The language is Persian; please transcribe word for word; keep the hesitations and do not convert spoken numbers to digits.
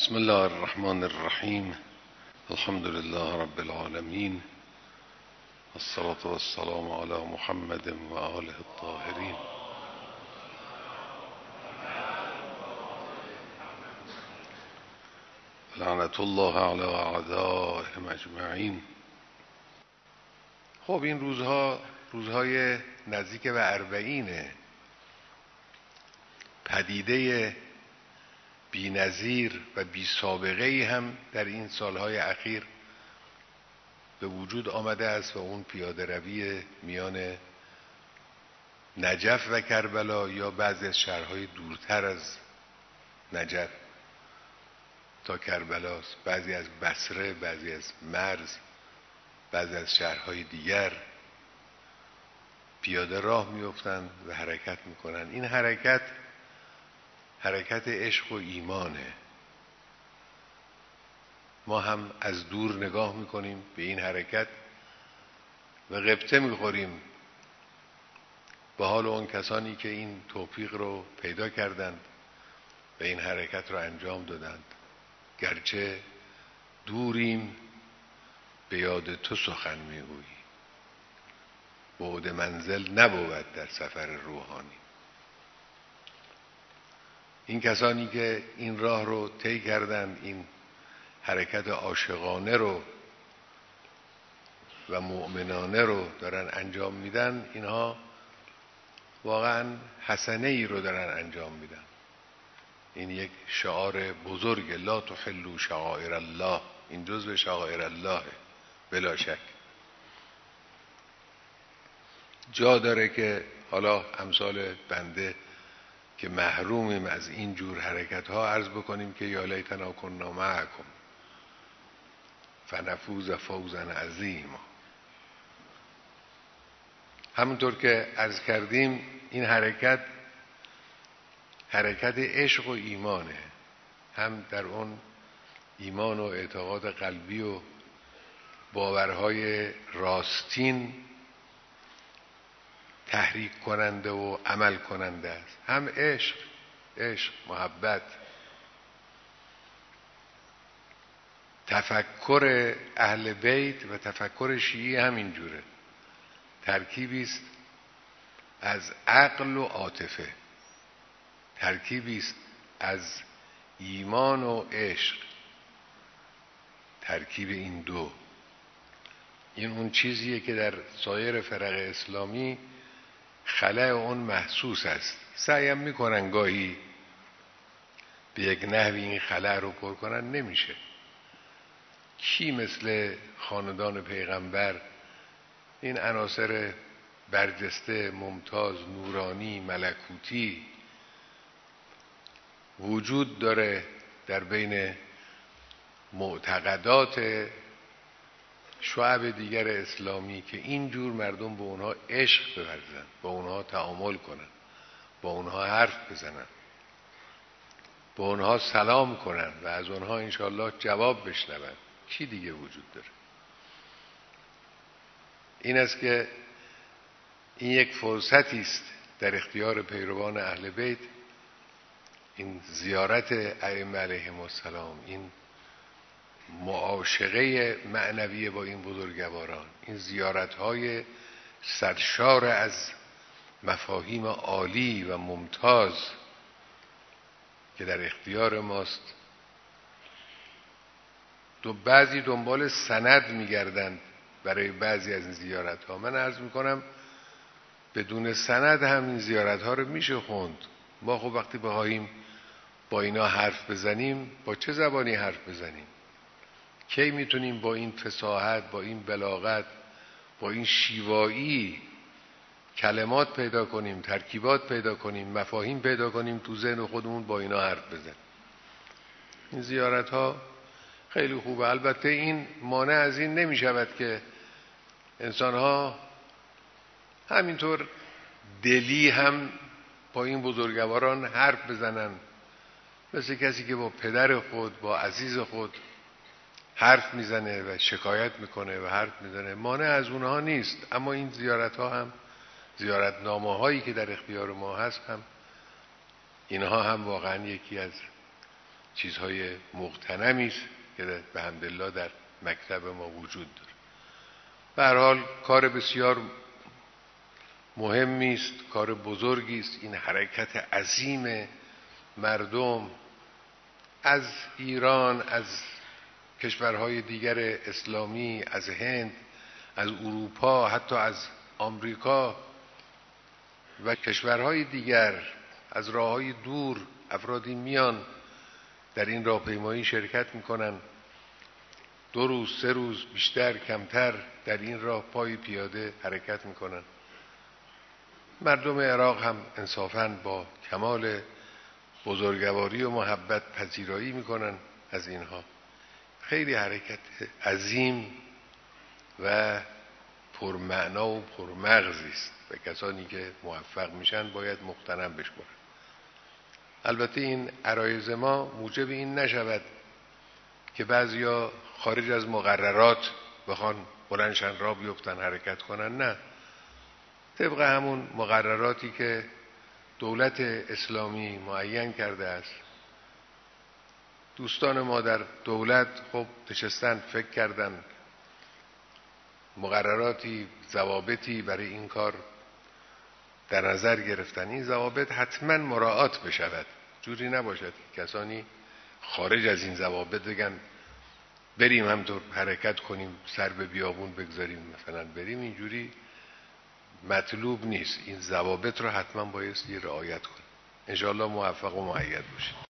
بسم الله الرحمن الرحیم. الحمد لله رب العالمین، الصلاة والسلام علی محمد و آله الطاهرین. لعنت الله علی اعدائهم اجمعین. خب این روزها روزهای نزدیک به اربعینه. پدیده بی‌نظیر و بی سابقه ای هم در این سالهای اخیر به وجود آمده است و اون پیاده روی میان نجف و کربلا یا بعضی از شهرهای دورتر از نجف تا کربلاست، بعضی از بصره، بعضی از مرز، بعضی از شهرهای دیگر پیاده راه میافتند و حرکت میکنن. این حرکت حرکت عشق و ایمانه. ما هم از دور نگاه میکنیم به این حرکت و غبطه میخوریم به حال اون کسانی که این توفیق رو پیدا کردند و این حرکت رو انجام دادند. گرچه دوریم به یاد تو سخن میگویی، بعد منزل نبود در سفر روحانی. این کسانی که این راه رو طی کردند، این حرکت عاشقانه رو و مؤمنانه رو دارن انجام میدن، اینها واقعا حسنه ای رو دارن انجام میدن. این یک شعار بزرگ، لا تحلوا شعائر الله. این جزء شعائر الله بلا شک. جا داره که حالا امثال بنده که محرومیم از این جور حرکت ها عرض بکنیم که یا لیتنا کنا معکم فنفوز فوزا عظیما. همونطور که عرض کردیم این حرکت حرکت عشق و ایمانه. هم در اون ایمان و اعتقاد قلبی و باورهای راستین تحریک کننده و عمل کننده است، هم عشق عشق محبت. تفکر اهل بیت و تفکر شیعی همین جوره، ترکیبی است از عقل و عاطفه، ترکیبی است از ایمان و عشق. ترکیب این دو، این اون چیزیه که در سایر فرق اسلامی خلأ اون محسوس است. سعیم میکنن گاهی به یک نحوی این خلأ رو پر کنن، نمیشه. کی مثل خاندان پیغمبر این عناصر برجسته، ممتاز، نورانی، ملکوتی وجود داره در بین معتقدات شعب دیگر اسلامی که اینجور مردم به اونها عشق بورزن، با اونها تعامل کنن، با اونها حرف بزنن، با اونها سلام کنن و از اونها انشاءالله جواب بشنون. کی دیگه وجود داره؟ این است که این یک فرصتی است در اختیار پیروان اهل بیت، این زیارت ائمه علیهم السلام، این معاشقه معنوی با این بزرگواران، این زیارت‌های سرشار از مفاهیم عالی و ممتاز که در اختیار ماست. دو بعضی دنبال سند می‌گردند برای بعضی از این زیارت‌ها. من عرض می‌کنم بدون سند هم این زیارت‌ها رو میشه خوند. ما خب وقتی بخواهیم با اینا حرف بزنیم، با چه زبانی حرف بزنیم؟ کی میتونیم با این فصاحت، با این بلاغت، با این شیوایی کلمات پیدا کنیم، ترکیبات پیدا کنیم، مفاهیم پیدا کنیم تو ذهن خودمون با اینا حرف بزنیم؟ این زیارت ها خیلی خوبه. البته این مانع از این نمی شود که انسان ها همینطور دلی هم با این بزرگواران حرف بزنن، مثل کسی که با پدر خود، با عزیز خود حرف میزنه و شکایت میکنه و حرف میزنه. مانع از اونها نیست. اما این زیارت ها هم، زیارت نامه هایی که در اختیار ما هست، هم اینها هم واقعا یکی از چیزهای مغتنمی است که به حمدالله در مکتب ما وجود داره. به هر حال کار بسیار مهمی است، کار بزرگی است این حرکت عظیم مردم از ایران، از کشورهای دیگر اسلامی، از هند، از اروپا، حتی از آمریکا و کشورهای دیگر، از راههای دور افرادی میان در این راهپیمایی شرکت میکنن. دو روز، سه روز، بیشتر کمتر در این راه پای پیاده حرکت میکنن. مردم عراق هم انصافاً با کمال بزرگواری و محبت پذیرایی میکنن از اینها. خیلی حرکت عظیم و پرمعنا و پرمغزی است و کسانی که موفق میشن باید مغتنم بشمرن. البته این عرایض ما موجب این نشود که بعضیا خارج از مقررات بخوان بلندشن را بیفتن حرکت کنن. نه، طبق همون مقرراتی که دولت اسلامی معین کرده است. دوستان ما در دولت خب نشستن فکر کردن مقرراتی، ضوابطی برای این کار در نظر گرفتن. این ضوابط حتما مراعات بشود، جوری نباشد کسانی خارج از این ضوابط بگن بریم همطور حرکت کنیم، سر به بیابون بگذاریم مثلا بریم. اینجوری مطلوب نیست. این ضوابط رو حتما بایستی رعایت کنیم. انشاءالله موفق و مؤید باشیم.